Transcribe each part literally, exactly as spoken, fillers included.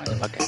Okay.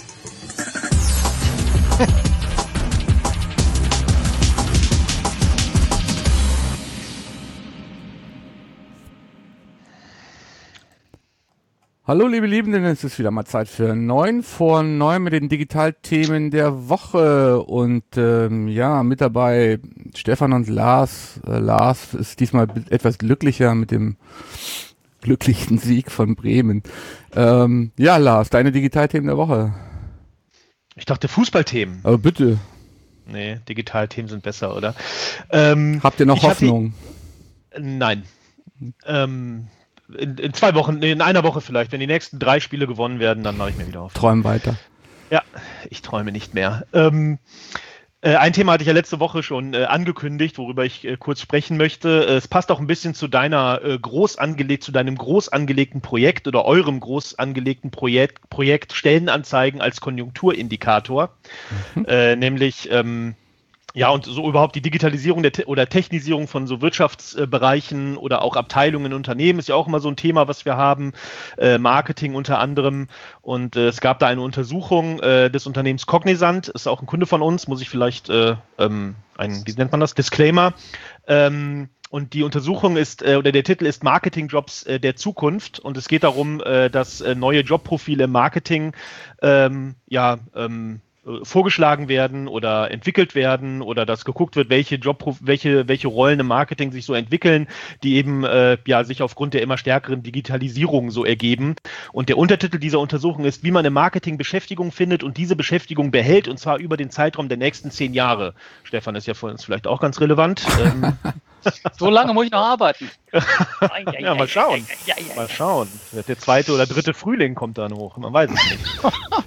Hallo liebe Liebenden, es ist wieder mal Zeit für neun vor neun mit den Digitalthemen der Woche und ähm, ja, mit dabei Stefan und Lars. Äh, Lars ist diesmal etwas glücklicher mit dem glücklichen Sieg von Bremen. Ähm, ja, Lars, deine Digitalthemen der Woche. Ich dachte Fußballthemen. Aber bitte. Nee, Digitalthemen sind besser, oder? Ähm, Habt ihr noch Hoffnung? Hatte, nein. Ähm, in, in zwei Wochen, nee, in einer Woche vielleicht. Wenn die nächsten drei Spiele gewonnen werden, dann mache ich mir wieder auf. Träum weiter. Ja, ich träume nicht mehr. Ähm, äh, ein Thema hatte ich ja letzte Woche schon äh, angekündigt, worüber ich äh, kurz sprechen möchte. Äh, es passt auch ein bisschen zu deiner äh, groß angelegt, zu deinem groß angelegten Projekt oder eurem groß angelegten Projekt, Projekt Stellenanzeigen als Konjunkturindikator. Mhm. Äh, nämlich ähm, Ja, und so überhaupt die Digitalisierung der Te- oder Technisierung von so Wirtschaftsbereichen oder auch Abteilungen in Unternehmen ist ja auch immer so ein Thema, was wir haben, äh, Marketing unter anderem. Und äh, es gab da eine Untersuchung äh, des Unternehmens Cognizant, ist auch ein Kunde von uns, muss ich vielleicht äh, ähm, ein, wie nennt man das, Disclaimer. Ähm, Und die Untersuchung ist, äh, oder der Titel ist Marketingjobs äh, der Zukunft. Und es geht darum, äh, dass äh, neue Jobprofile im Marketing ähm, ja, ähm, vorgeschlagen werden oder entwickelt werden oder dass geguckt wird, welche Job, welche, welche Rollen im Marketing sich so entwickeln, die eben äh, ja sich aufgrund der immer stärkeren Digitalisierung so ergeben. Und der Untertitel dieser Untersuchung ist, wie man im Marketing Beschäftigung findet und diese Beschäftigung behält, und zwar über den Zeitraum der nächsten zehn Jahre. Stefan, ist ja für uns vielleicht auch ganz relevant. Ähm, so lange muss ich noch arbeiten. Ja, mal schauen. Mal schauen. Der zweite oder dritte Frühling kommt dann hoch. Man weiß es nicht.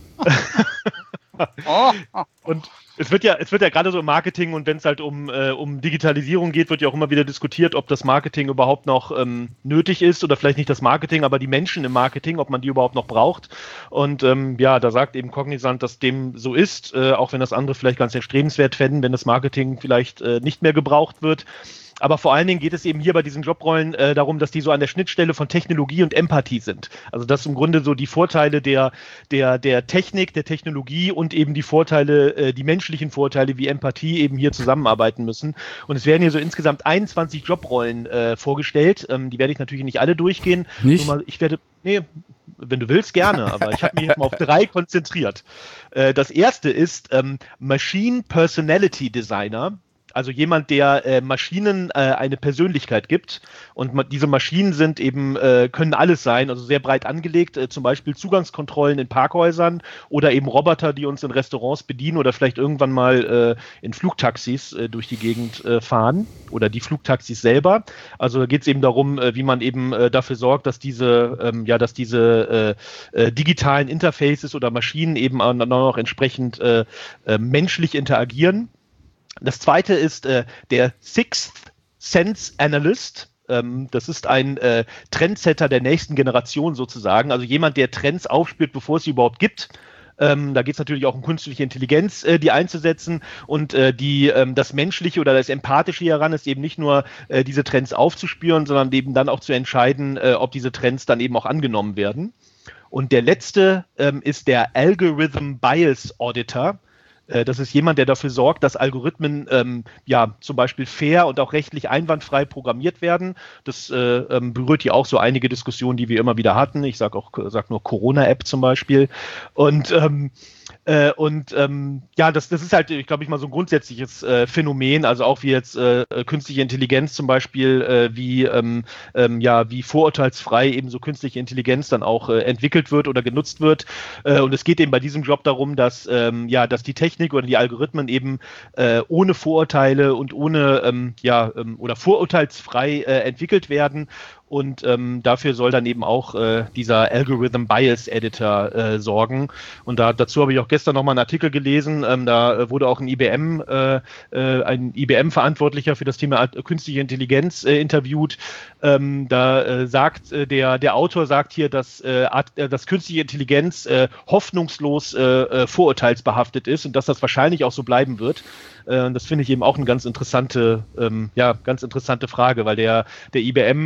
Oh. Und es wird ja, es wird ja gerade so im Marketing und wenn es halt um, äh, um Digitalisierung geht, wird ja auch immer wieder diskutiert, ob das Marketing überhaupt noch ähm, nötig ist oder vielleicht nicht das Marketing, aber die Menschen im Marketing, ob man die überhaupt noch braucht. Und ähm, ja, da sagt eben Cognizant, dass dem so ist, äh, auch wenn das andere vielleicht ganz erstrebenswert fänden, wenn das Marketing vielleicht äh, nicht mehr gebraucht wird. Aber vor allen Dingen geht es eben hier bei diesen Jobrollen äh, darum, dass die so an der Schnittstelle von Technologie und Empathie sind. Also dass im Grunde so die Vorteile der, der, der Technik, der Technologie und eben die Vorteile, äh, die menschlichen Vorteile wie Empathie eben hier zusammenarbeiten müssen. Und es werden hier so insgesamt einundzwanzig Jobrollen äh, vorgestellt. Ähm, die werde ich natürlich nicht alle durchgehen. Nicht? Nur mal, ich werde, nee, wenn du willst, gerne, aber ich habe mich jetzt mal auf drei konzentriert. Äh, das erste ist ähm, Machine Personality Designer. Also jemand, der äh, Maschinen äh, eine Persönlichkeit gibt. Und ma- diese Maschinen sind eben, äh, können alles sein, also sehr breit angelegt, äh, zum Beispiel Zugangskontrollen in Parkhäusern oder eben Roboter, die uns in Restaurants bedienen oder vielleicht irgendwann mal äh, in Flugtaxis äh, durch die Gegend äh, fahren oder die Flugtaxis selber. Also da geht es eben darum, äh, wie man eben äh, dafür sorgt, dass diese, ähm, ja, dass diese äh, äh, digitalen Interfaces oder Maschinen eben auch noch entsprechend äh, äh, menschlich interagieren. Das zweite ist äh, der Sixth Sense Analyst. Ähm, das ist ein äh, Trendsetter der nächsten Generation sozusagen. Also jemand, der Trends aufspürt, bevor es sie überhaupt gibt. Ähm, da geht es natürlich auch um künstliche Intelligenz, äh, die einzusetzen. Und äh, die, ähm, das Menschliche oder das Empathische hieran ist eben nicht nur äh, diese Trends aufzuspüren, sondern eben dann auch zu entscheiden, äh, ob diese Trends dann eben auch angenommen werden. Und der letzte ähm, ist der Algorithm Bias Auditor. Das ist jemand, der dafür sorgt, dass Algorithmen ähm, ja zum Beispiel fair und auch rechtlich einwandfrei programmiert werden. Das äh, ähm, berührt ja auch so einige Diskussionen, die wir immer wieder hatten. Ich sage auch sag nur Corona-App zum Beispiel. Und ähm, Äh, und ähm, ja, das, das ist halt, ich glaube ich mal so ein grundsätzliches äh, Phänomen, also auch wie jetzt äh, künstliche Intelligenz zum Beispiel, äh, wie ähm, ähm, ja wie vorurteilsfrei eben so künstliche Intelligenz dann auch äh, entwickelt wird oder genutzt wird. Äh, und es geht eben bei diesem Job darum, dass ähm, ja, dass die Technik oder die Algorithmen eben äh, ohne Vorurteile und ohne ähm, ja ähm, oder vorurteilsfrei äh, entwickelt werden. Und ähm, dafür soll dann eben auch äh, dieser Algorithm Bias Editor äh, sorgen. Und da, dazu habe ich auch gestern nochmal einen Artikel gelesen. Ähm, da äh, wurde auch ein I B M, äh, äh, ein I B M-Verantwortlicher für das Thema künstliche Intelligenz äh, interviewt. Ähm, da äh, sagt äh, der, der Autor sagt hier, dass, äh, Art, äh, dass künstliche Intelligenz äh, hoffnungslos äh, äh, vorurteilsbehaftet ist und dass das wahrscheinlich auch so bleiben wird. Äh, das finde ich eben auch eine ganz interessante, ähm, ja, ganz interessante Frage, weil der, der I B M äh,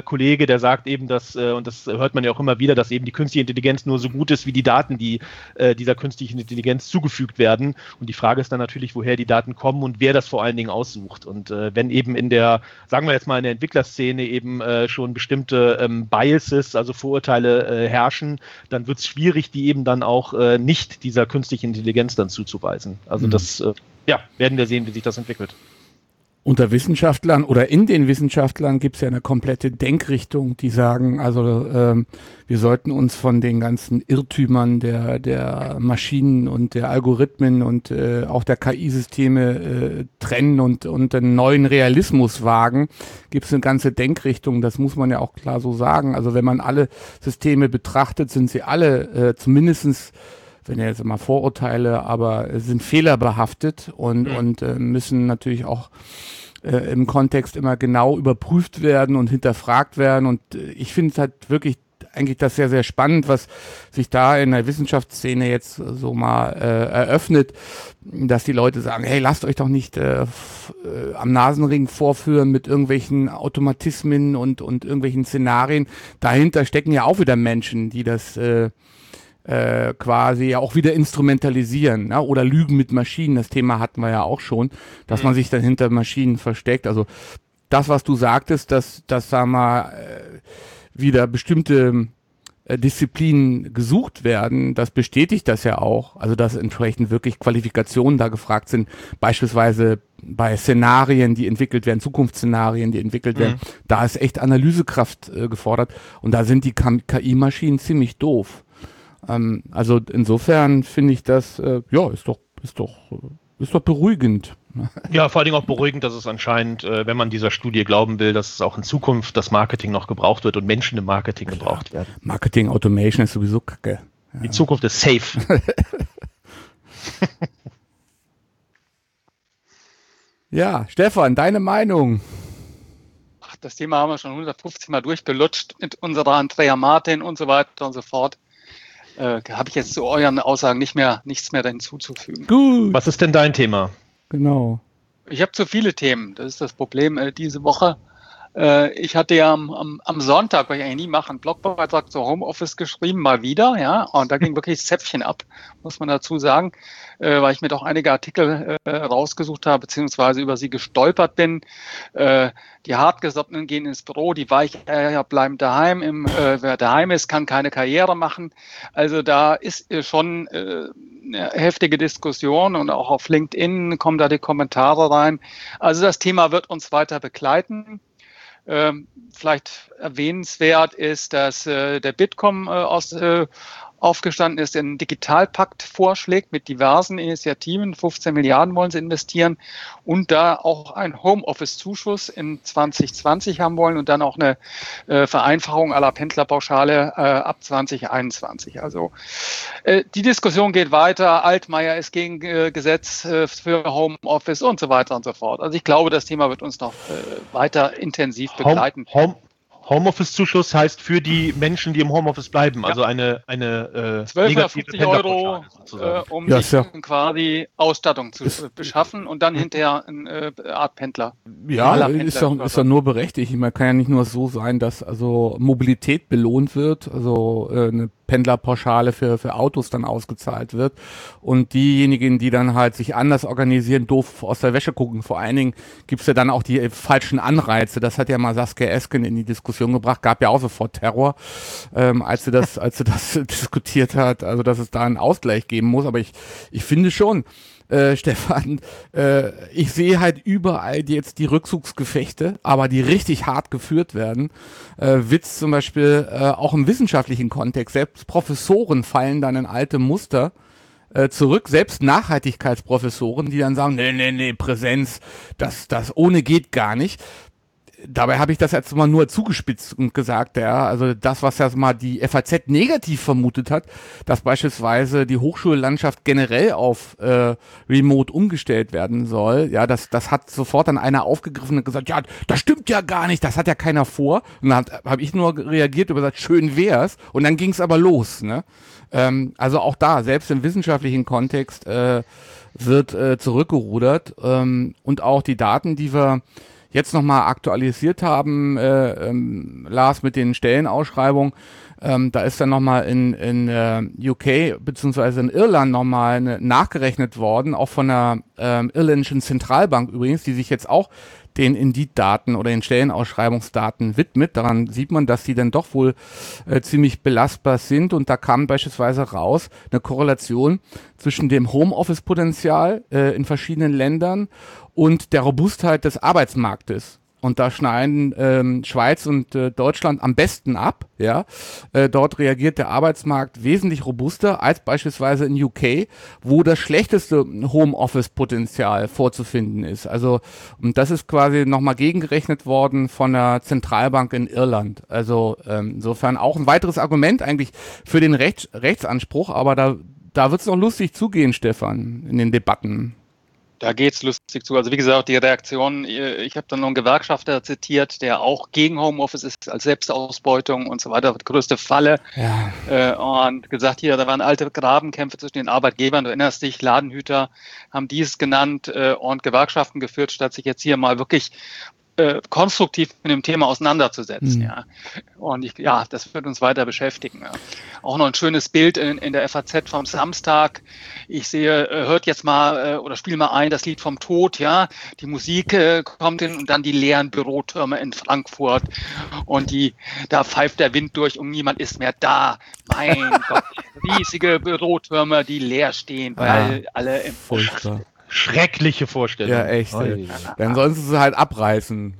äh, Kollege, der sagt eben, dass, äh, und das hört man ja auch immer wieder, dass eben die künstliche Intelligenz nur so gut ist wie die Daten, die äh, dieser künstlichen Intelligenz zugefügt werden. Und die Frage ist dann natürlich, woher die Daten kommen und wer das vor allen Dingen aussucht. Und äh, wenn eben in der, sagen wir jetzt mal in der Entwicklerszene eben äh, schon bestimmte ähm, Biases, also Vorurteile äh, herrschen, dann wird es schwierig, die eben dann auch äh, nicht dieser künstlichen Intelligenz dann zuzuweisen. Also mhm. das, äh, ja, werden wir sehen, wie sich das entwickelt. Unter Wissenschaftlern oder in den Wissenschaftlern gibt es ja eine komplette Denkrichtung, die sagen, also ähm, wir sollten uns von den ganzen Irrtümern der der Maschinen und der Algorithmen und äh, auch der K I-Systeme äh, trennen und und einen neuen Realismus wagen. Gibt es eine ganze Denkrichtung, das muss man ja auch klar so sagen. Also wenn man alle Systeme betrachtet, sind sie alle äh, zumindestens, wenn ja jetzt mal Vorurteile, aber sind fehlerbehaftet und, mhm. und äh, müssen natürlich auch äh, im Kontext immer genau überprüft werden und hinterfragt werden. Und äh, ich finde es halt wirklich eigentlich das sehr, sehr spannend, was sich da in der Wissenschaftsszene jetzt so mal äh, eröffnet, dass die Leute sagen, hey, lasst euch doch nicht äh, f- äh, am Nasenring vorführen mit irgendwelchen Automatismen und, und irgendwelchen Szenarien. Dahinter stecken ja auch wieder Menschen, die das äh, Äh, quasi auch wieder instrumentalisieren, ne? Oder Lügen mit Maschinen, das Thema hatten wir ja auch schon, dass mhm. man sich dann hinter Maschinen versteckt. Also das, was du sagtest, dass, dass sagen wir, äh, wieder bestimmte äh, Disziplinen gesucht werden, das bestätigt das ja auch. Also dass entsprechend wirklich Qualifikationen da gefragt sind, beispielsweise bei Szenarien, die entwickelt werden, Zukunftsszenarien, die entwickelt werden, mhm. da ist echt Analysekraft äh, gefordert und da sind die K I-Maschinen ziemlich doof. Ähm, also insofern finde ich das, äh, ja, ist doch, ist doch, ist doch beruhigend. Ja, vor allen Dingen auch beruhigend, dass es anscheinend, äh, wenn man dieser Studie glauben will, dass es auch in Zukunft das Marketing noch gebraucht wird und Menschen im Marketing Klar. gebraucht werden. Marketing Automation ist sowieso kacke. Ja. Die Zukunft ist safe. Ja, Stefan, deine Meinung? Ach, das Thema haben wir schon hundertfünfzig Mal durchgelutscht mit unserer Andrea Martin und so weiter und so fort. Äh, habe ich jetzt zu euren Aussagen nicht mehr, nichts mehr hinzuzufügen. Gut. Was ist denn dein Thema? Genau. Ich habe zu viele Themen. Das ist das Problem äh, diese Woche. Äh, ich hatte ja am, am, am Sonntag, was ich eigentlich nie mache, einen Blogbeitrag zu Homeoffice geschrieben, mal wieder, ja. Und da ging wirklich das Zäpfchen ab, muss man dazu sagen, äh, weil ich mir doch einige Artikel äh, rausgesucht habe, beziehungsweise über sie gestolpert bin. Äh, die Hartgesottenen gehen ins Büro, die Weicheier bleiben daheim. Im, äh, wer daheim ist, kann keine Karriere machen. Also da ist äh, schon äh, eine heftige Diskussion und auch auf LinkedIn kommen da die Kommentare rein. Also das Thema wird uns weiter begleiten. Ähm, vielleicht erwähnenswert ist, dass äh, der Bitkom äh, aus äh, aufgestanden ist, einen Digitalpakt vorschlägt mit diversen Initiativen. fünfzehn Milliarden wollen sie investieren und da auch einen Homeoffice-Zuschuss in zwanzig zwanzig haben wollen und dann auch eine äh, Vereinfachung aller Pendlerpauschale äh, ab zwanzig einundzwanzig. Also äh, die Diskussion geht weiter. Altmaier ist gegen äh, Gesetz äh, für Homeoffice und so weiter und so fort. Also ich glaube, das Thema wird uns noch äh, weiter intensiv begleiten. Home, Home. Homeoffice-Zuschuss heißt für die Menschen, die im Homeoffice bleiben, ja. also eine, eine äh, zwölfhundertfünfzig Euro, äh, um ja, sich ja. quasi Ausstattung zu ist, beschaffen und dann hinterher eine äh, Art Pendler. Ja, Pendler ist doch ist nur berechtigt. Man kann ja nicht nur so sein, dass also Mobilität belohnt wird, also äh, eine Pendlerpauschale für für Autos dann ausgezahlt wird und diejenigen, die dann halt sich anders organisieren, doof aus der Wäsche gucken. Vor allen Dingen gibt's ja dann auch die falschen Anreize. Das hat ja mal Saskia Esken in die Diskussion gebracht, gab ja auch sofort Terror, ähm, als sie das als sie das diskutiert hat, also dass es da einen Ausgleich geben muss. Aber ich ich finde schon, Äh, Stefan, äh, ich sehe halt überall jetzt die Rückzugsgefechte, aber die richtig hart geführt werden. Äh, Witz zum Beispiel äh, auch im wissenschaftlichen Kontext. Selbst Professoren fallen dann in alte Muster äh, zurück, selbst Nachhaltigkeitsprofessoren, die dann sagen, nee, nee, nee, Präsenz, das, das ohne geht gar nicht. Dabei habe ich das jetzt mal nur zugespitzt und gesagt, ja, also das, was ja mal die F A Z negativ vermutet hat, dass beispielsweise die Hochschullandschaft generell auf äh, Remote umgestellt werden soll, ja, das das hat sofort dann einer aufgegriffen und gesagt, ja, das stimmt ja gar nicht, das hat ja keiner vor. Und dann habe ich nur reagiert und gesagt, schön wär's. Und dann ging es aber los, ne? Ähm, also auch da, selbst im wissenschaftlichen Kontext äh, wird äh, zurückgerudert ähm, und auch die Daten, die wir jetzt nochmal aktualisiert haben, äh, ähm, Lars, mit den Stellenausschreibungen. Ähm, da ist dann nochmal in, in äh, U K beziehungsweise in Irland nochmal ne, nachgerechnet worden, auch von der ähm, irländischen Zentralbank übrigens, die sich jetzt auch den Indeed-Daten oder den Stellenausschreibungsdaten widmet. Daran sieht man, dass die dann doch wohl äh, ziemlich belastbar sind. Und da kam beispielsweise raus eine Korrelation zwischen dem Homeoffice-Potenzial äh, in verschiedenen Ländern und der Robustheit des Arbeitsmarktes. Und da schneiden ähm, Schweiz und äh, Deutschland am besten ab. Ja, äh, dort reagiert der Arbeitsmarkt wesentlich robuster als beispielsweise in U K, wo das schlechteste Homeoffice-Potenzial vorzufinden ist. Also und das ist quasi nochmal gegengerechnet worden von der Zentralbank in Irland. Also ähm, insofern auch ein weiteres Argument eigentlich für den Rechts Rechtsanspruch. Aber da da wird's noch lustig zugehen, Stefan, in den Debatten. Da geht's lustig zu. Also wie gesagt, die Reaktion, ich habe dann noch einen Gewerkschafter zitiert, der auch gegen Homeoffice ist, als Selbstausbeutung und so weiter, die größte Falle. Ja. Äh, und gesagt, hier, da waren alte Grabenkämpfe zwischen den Arbeitgebern, du erinnerst dich, Ladenhüter haben dies genannt äh, und Gewerkschaften geführt, statt sich jetzt hier mal wirklich äh, konstruktiv mit dem Thema auseinanderzusetzen. Mhm. Ja. Und ich, ja, das wird uns weiter beschäftigen. Ja. Auch noch ein schönes Bild in, in der F A Z vom Samstag. Ich sehe, äh, hört jetzt mal äh, oder spiel mal ein das Lied vom Tod, ja. Die Musik äh, kommt hin und dann die leeren Bürotürme in Frankfurt und die, da pfeift der Wind durch und niemand ist mehr da. Mein Gott, riesige Bürotürme, die leer stehen, weil ja, alle im furchtbar. Schreckliche Vorstellung. Ja, echt. Oh, ja. Dann sollen sie sie halt abreißen,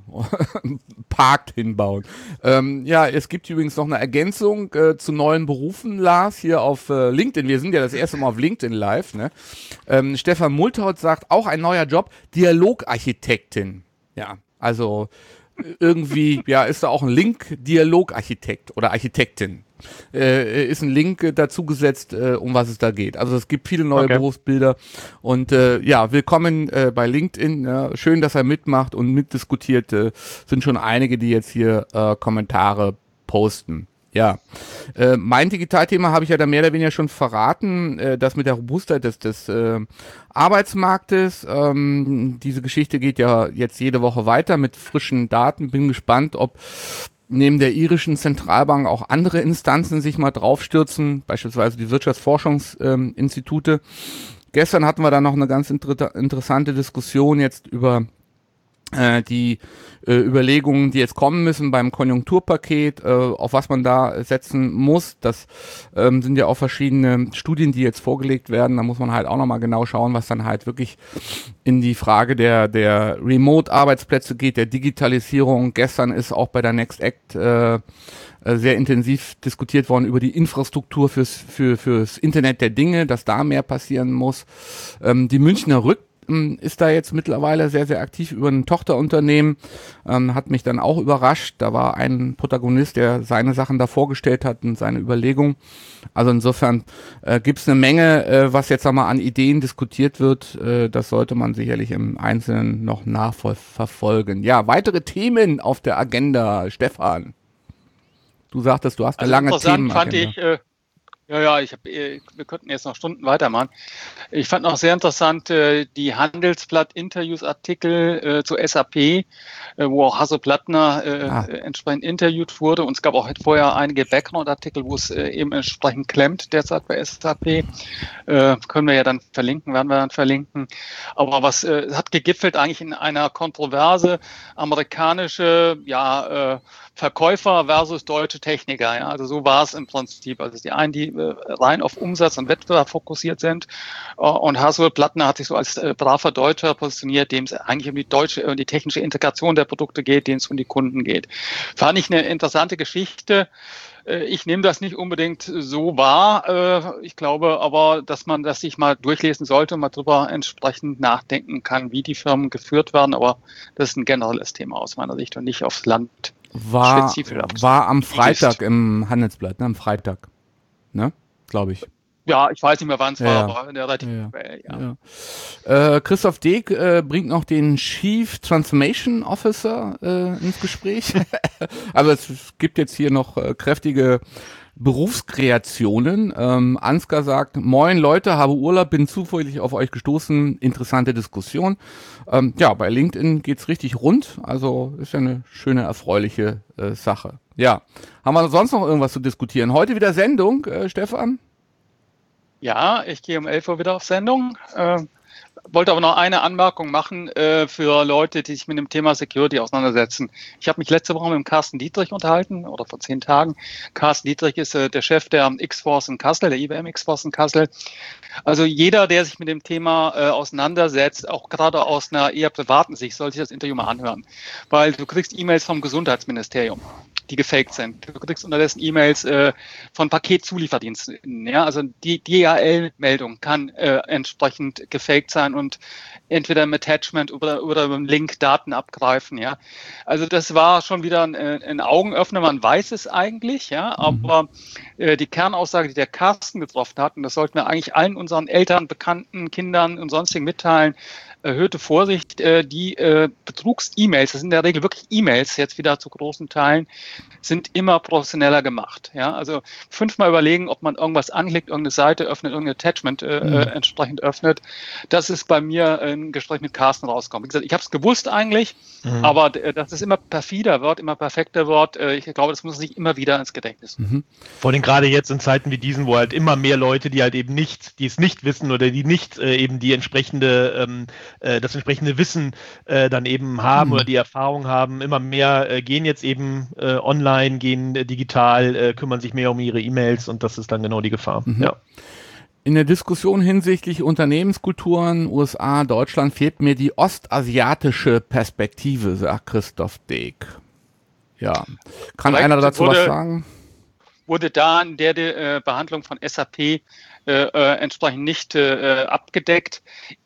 Park hinbauen. Ähm, ja, es gibt übrigens noch eine Ergänzung äh, zu neuen Berufen, Lars, hier auf äh, LinkedIn. Wir sind ja das erste Mal auf LinkedIn live. Ne? Ähm, Stefan Multhaut sagt, auch ein neuer Job, Dialogarchitektin. Ja, also irgendwie, ja, ist da auch ein Link, Dialogarchitekt oder Architektin. Äh, ist ein Link äh, dazu gesetzt, äh, um was es da geht. Also es gibt viele neue okay. Berufsbilder und äh, ja, willkommen äh, bei LinkedIn. Ja. Schön, dass er mitmacht und mitdiskutiert. Äh, sind schon einige, die jetzt hier äh, Kommentare posten. Ja, äh, mein Digitalthema habe ich ja da mehr oder weniger schon verraten, äh, das mit der Robustheit des, des äh, Arbeitsmarktes. Ähm, diese Geschichte geht ja jetzt jede Woche weiter mit frischen Daten. Bin gespannt, ob neben der irischen Zentralbank auch andere Instanzen sich mal draufstürzen, beispielsweise die Wirtschaftsforschungsinstitute. Ähm, Gestern hatten wir da noch eine ganz inter- interessante Diskussion jetzt über äh, die äh, Überlegungen, die jetzt kommen müssen beim Konjunkturpaket, äh, auf was man da setzen muss. Das ähm, sind ja auch verschiedene Studien, die jetzt vorgelegt werden. Da muss man halt auch nochmal genau schauen, was dann halt wirklich in die Frage der der Remote-Arbeitsplätze geht, der Digitalisierung. Gestern ist auch bei der Next Act äh, sehr intensiv diskutiert worden über die Infrastruktur fürs für fürs Internet der Dinge, dass da mehr passieren muss. Ähm, die Münchner Rück ist da jetzt mittlerweile sehr, sehr aktiv über ein Tochterunternehmen, ähm, hat mich dann auch überrascht. Da war ein Protagonist, der seine Sachen da vorgestellt hat und seine Überlegungen. Also insofern äh, gibt es eine Menge, äh, was jetzt einmal an Ideen diskutiert wird. Äh, das sollte man sicherlich im Einzelnen noch nachverfolgen. Ja, weitere Themen auf der Agenda, Stefan. Du sagtest, du hast eine also lange Themenagenda. Fand ich, äh Ja, ja, ich hab, wir könnten jetzt noch Stunden weitermachen. Ich fand noch sehr interessant äh, die Handelsblatt-Interviews-Artikel äh, zu S A P, äh, wo auch Hasso Plattner äh, ah. entsprechend interviewt wurde. Und es gab auch vorher einige Background-Artikel, wo es äh, eben entsprechend klemmt derzeit bei S A P. Äh, können wir ja dann verlinken, werden wir dann verlinken. Aber was äh, hat gegipfelt eigentlich in einer Kontroverse, amerikanische, ja, äh, Verkäufer versus deutsche Techniker. Ja, also so war es im Prinzip. Also die einen, die äh, rein auf Umsatz und Wettbewerb fokussiert sind. Äh, und Hasso Plattner hat sich so als äh, braver Deutscher positioniert, dem es eigentlich um die deutsche, um die technische Integration der Produkte geht, denen es um die Kunden geht. Fand ich eine interessante Geschichte. Äh, ich nehme das nicht unbedingt so wahr. Äh, ich glaube aber, dass man das sich mal durchlesen sollte und mal drüber entsprechend nachdenken kann, wie die Firmen geführt werden. Aber das ist ein generelles Thema aus meiner Sicht und nicht aufs Land. War, war am Freitag im Handelsblatt, ne? Am Freitag, ne? Glaube ich. Ja, ich weiß nicht mehr, wann es ja, war, aber relativ ja, well, ja. ja. Äh, Christoph Deek äh, bringt noch den Chief Transformation Officer äh, ins Gespräch. Also es gibt jetzt hier noch äh, kräftige Berufskreationen. Ähm, Ansgar sagt, moin Leute, habe Urlaub, bin zufällig auf euch gestoßen, interessante Diskussion. Ähm, ja, bei LinkedIn geht's richtig rund, also ist ja eine schöne, erfreuliche äh, Sache. Ja, haben wir sonst noch irgendwas zu diskutieren? Heute wieder Sendung, äh, Stefan? Ja, ich gehe um elf Uhr wieder auf Sendung. Äh, wollte aber noch eine Anmerkung machen äh, für Leute, die sich mit dem Thema Security auseinandersetzen. Ich habe mich letzte Woche mit dem Carsten Dietrich unterhalten, oder vor zehn Tagen. Carsten Dietrich ist äh, der Chef der X-Force in Kassel, der I B M X-Force in Kassel. Also jeder, der sich mit dem Thema äh, auseinandersetzt, auch gerade aus einer eher privaten Sicht, sollte sich das Interview mal anhören. Weil du kriegst E-Mails vom Gesundheitsministerium, die gefaked sind. Du kriegst unterdessen E-Mails äh, von Paketzulieferdiensten. Ja? Also die D H L-Meldung kann äh, entsprechend gefaked sein und entweder im Attachment oder, oder im Link Daten abgreifen. Ja? Also das war schon wieder ein, ein Augenöffner, man weiß es eigentlich, ja, aber äh, die Kernaussage, die der Carsten getroffen hat, und das sollten wir eigentlich allen unseren Eltern, Bekannten, Kindern und sonstigen mitteilen, erhöhte Vorsicht, äh, die äh, Betrugs-E-Mails, das sind in der Regel wirklich E-Mails, jetzt wieder zu großen Teilen, sind immer professioneller gemacht. Ja? Also fünfmal überlegen, ob man irgendwas anklickt, irgendeine Seite öffnet, irgendein Attachment äh, mhm. äh, entsprechend öffnet. Das ist bei mir ein Gespräch mit Carsten rausgekommen. Wie gesagt, ich habe es gewusst eigentlich, mhm. aber äh, dass es immer perfider wird, immer perfekter wird, äh, ich glaube, das muss sich immer wieder ins Gedächtnis. Mhm. Vor allem gerade jetzt in Zeiten wie diesen, wo halt immer mehr Leute, die halt eben nicht, die es nicht wissen oder die nicht äh, eben die entsprechende ähm, das entsprechende Wissen äh, dann eben haben mhm. oder die Erfahrung haben. Immer mehr äh, gehen jetzt eben äh, online, gehen äh, digital, äh, kümmern sich mehr um ihre E-Mails und das ist dann genau die Gefahr. Mhm. Ja. In der Diskussion hinsichtlich Unternehmenskulturen, U S A, Deutschland, fehlt mir die ostasiatische Perspektive, sagt Christoph Deek. Ja, kann Vielleicht einer dazu wurde, was sagen? Wurde da in der äh, Behandlung von S A P äh, äh, entsprechend nicht äh, abgedeckt?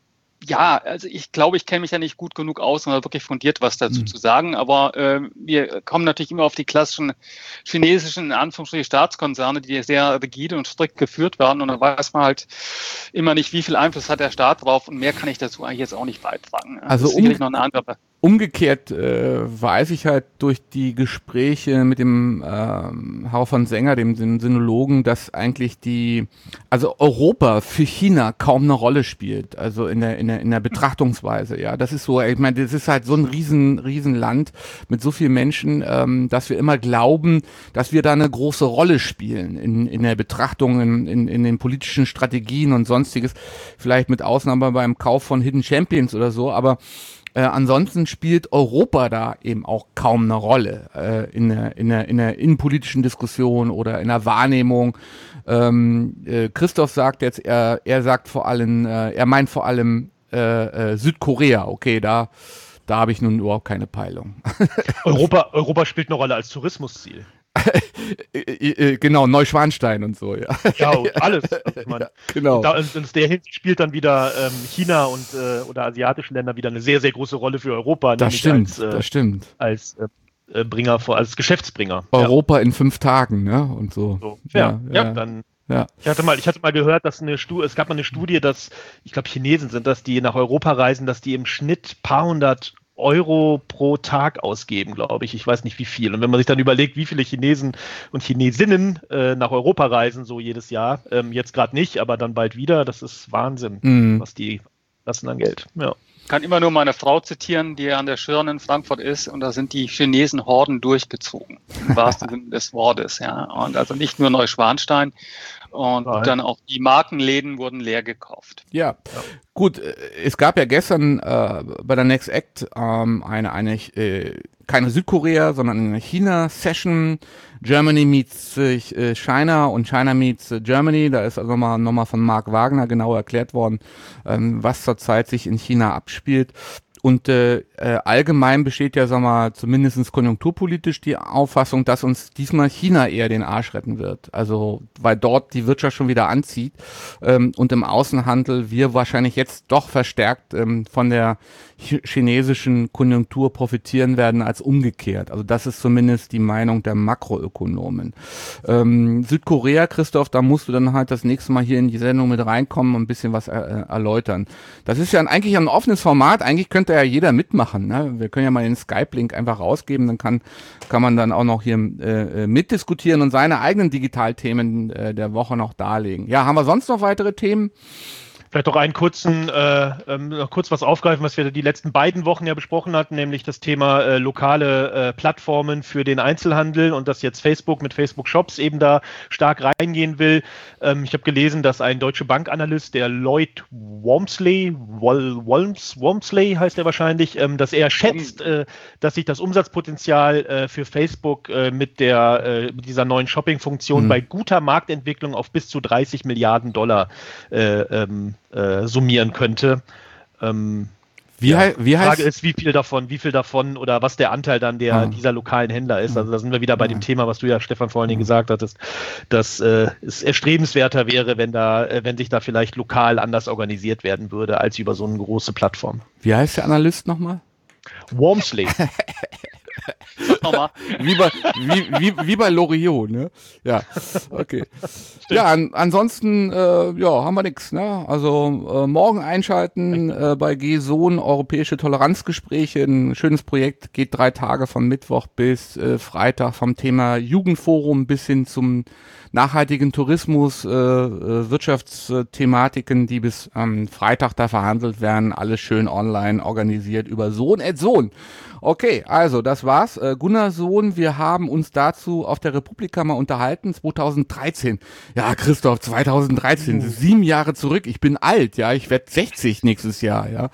Ja, also ich glaube, ich kenne mich ja nicht gut genug aus, um da wirklich fundiert was dazu mhm. zu sagen, aber äh, wir kommen natürlich immer auf die klassischen chinesischen, in Anführungsstrichen, Staatskonzerne, die sehr rigide und strikt geführt werden und dann weiß man halt immer nicht, wie viel Einfluss hat der Staat drauf und mehr kann ich dazu eigentlich jetzt auch nicht beitragen. Also das ist sicherlich noch eine andere. Umgekehrt äh, weiß ich halt durch die Gespräche mit dem ähm, Hau von Sänger, dem Sin- Sinologen, dass eigentlich die, also Europa für China kaum eine Rolle spielt, also in der in der in der Betrachtungsweise. Ja, das ist so. Ich meine, das ist halt so ein riesen riesen Land mit so vielen Menschen, ähm, dass wir immer glauben, dass wir da eine große Rolle spielen in in der Betrachtung, in in, in den politischen Strategien und sonstiges. Vielleicht mit Ausnahme beim Kauf von Hidden Champions oder so, aber Äh, ansonsten spielt Europa da eben auch kaum eine Rolle äh, in der in der in der innenpolitischen Diskussion oder in der Wahrnehmung. Ähm, äh, Christoph sagt jetzt, er er sagt vor allem, äh, er meint vor allem äh, äh, Südkorea. Okay, da da habe ich nun überhaupt keine Peilung. Europa Europa spielt eine Rolle als Tourismusziel. Genau, Neuschwanstein und so, ja. Ja, und alles. Also ich meine, ja, genau. Und, da, und der Hinsicht spielt dann wieder ähm, China und äh, oder asiatische Länder wieder eine sehr, sehr große Rolle für Europa. Das stimmt, als, äh, das stimmt. Als äh, Bringer, als Geschäftsbringer. Europa ja. in fünf Tagen, ne? Und so. so ja, ja, ja, dann. Ja. Ich hatte mal, ich hatte mal gehört, dass eine Studie, es gab mal eine Studie, dass, ich glaube, Chinesen sind das, die nach Europa reisen, dass die im Schnitt paar hundert Euro pro Tag ausgeben, glaube ich. Ich weiß nicht wie viel. Und wenn man sich dann überlegt, wie viele Chinesen und Chinesinnen äh, nach Europa reisen, so jedes Jahr, ähm, jetzt gerade nicht, aber dann bald wieder, das ist Wahnsinn, mhm. was die lassen an Geld. Ja. Ich kann immer nur meine Frau zitieren, die an der Schirn in Frankfurt ist, und da sind die Chinesen Horden durchgezogen, im wahrsten Sinne des Wortes. Ja. Und also nicht nur Neuschwanstein, und Nein. dann auch die Markenläden wurden leer gekauft. Ja, ja. Gut, es gab ja gestern äh, bei der Next Act ähm, eine, eine äh, keine Südkorea, sondern eine China-Session. Germany meets äh, China und China meets äh, Germany. Da ist also nochmal noch mal von Mark Wagner genau erklärt worden, ähm, was zurzeit sich in China abspielt. Und äh, äh, allgemein besteht ja, sag mal, zumindest konjunkturpolitisch die Auffassung, dass uns diesmal China eher den Arsch retten wird. Also weil dort die Wirtschaft schon wieder anzieht ähm, und im Außenhandel wir wahrscheinlich jetzt doch verstärkt ähm, von der ch- chinesischen Konjunktur profitieren werden als umgekehrt. Also das ist zumindest die Meinung der Makroökonomen. Ähm, Südkorea, Christoph, da musst du dann halt das nächste Mal hier in die Sendung mit reinkommen und ein bisschen was er- erläutern. Das ist ja ein, eigentlich ein offenes Format. Eigentlich könnte könnte ja jeder mitmachen. Ne? Wir können ja mal den Skype-Link einfach rausgeben, dann kann kann man dann auch noch hier äh, mitdiskutieren und seine eigenen Digitalthemen äh, der Woche noch darlegen. Ja, haben wir sonst noch weitere Themen? Vielleicht noch einen kurzen, äh, ähm, noch kurz was aufgreifen, was wir die letzten beiden Wochen ja besprochen hatten, nämlich das Thema äh, lokale äh, Plattformen für den Einzelhandel und dass jetzt Facebook mit Facebook Shops eben da stark reingehen will. Ähm, ich habe gelesen, dass ein Deutsche Bank-Analyst, der Lloyd Walmsley, Wal Walms, Walmsley heißt er wahrscheinlich, ähm, dass er schätzt, äh, dass sich das Umsatzpotenzial äh, für Facebook äh, mit der äh, mit dieser neuen Shopping-Funktion mhm. bei guter Marktentwicklung auf bis zu dreißig Milliarden Dollar äh, ähm, Äh, summieren könnte. Ähm, wie, ja. hei wie heißt? Frage ist, wie viel davon, wie viel davon oder was der Anteil dann der ah. dieser lokalen Händler ist. Also da sind wir wieder bei ah. dem Thema, was du ja, Stefan, vor allen Dingen gesagt hattest, dass äh, es erstrebenswerter wäre, wenn da, äh, wenn sich da vielleicht lokal anders organisiert werden würde, als über so eine große Plattform. Wie heißt der Analyst nochmal? Walmsley. wie, bei, wie, wie, wie bei Loriot, ne? Ja, okay. Stimmt. Ja, an, ansonsten äh, ja, haben wir nichts, ne? Also äh, morgen einschalten äh, bei G-Sohn, europäische Toleranzgespräche, ein schönes Projekt, geht drei Tage von Mittwoch bis äh, Freitag vom Thema Jugendforum bis hin zum nachhaltigen Tourismus, äh, äh, Wirtschaftsthematiken, die bis ähm, Freitag da verhandelt werden, alles schön online organisiert über Sohn at Sohn. Okay, also das war's. Äh, Gunnar Sohn, wir haben uns dazu auf der Republika mal unterhalten, zweitausenddreizehn. Ja, Christoph, zweitausenddreizehn, uh. sieben Jahre zurück. Ich bin alt, ja, ich werde sechzig nächstes Jahr, ja.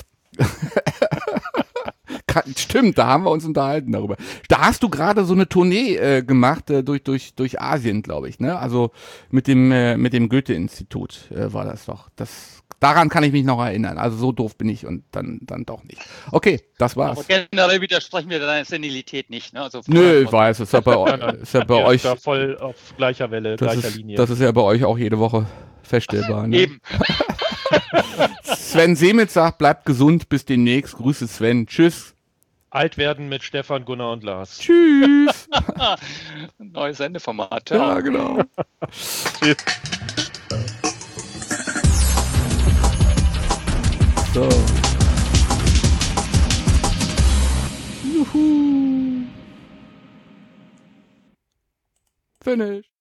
Stimmt, da haben wir uns unterhalten darüber. Da hast du gerade so eine Tournee äh, gemacht äh, durch durch durch Asien, glaube ich, ne? Also mit dem äh, mit dem Goethe-Institut äh, war das doch. Das daran kann ich mich noch erinnern. Also so doof bin ich und dann dann doch nicht. Okay, das war's. Aber generell widersprechen wir deiner Senilität nicht, ne? Also nö, ich weiß, ist ja bei, ist ja bei euch da voll auf gleicher Welle, das gleicher ist, Linie. Das ist ja bei euch auch jede Woche feststellbar. Ne? Eben. Sven Semitz sagt, bleibt gesund, bis demnächst. Grüße Sven. Tschüss. Alt werden mit Stefan, Gunnar und Lars. Tschüss. Neues Sendeformat. Ja, ja genau. Tschüss. So. Juhu. Finish.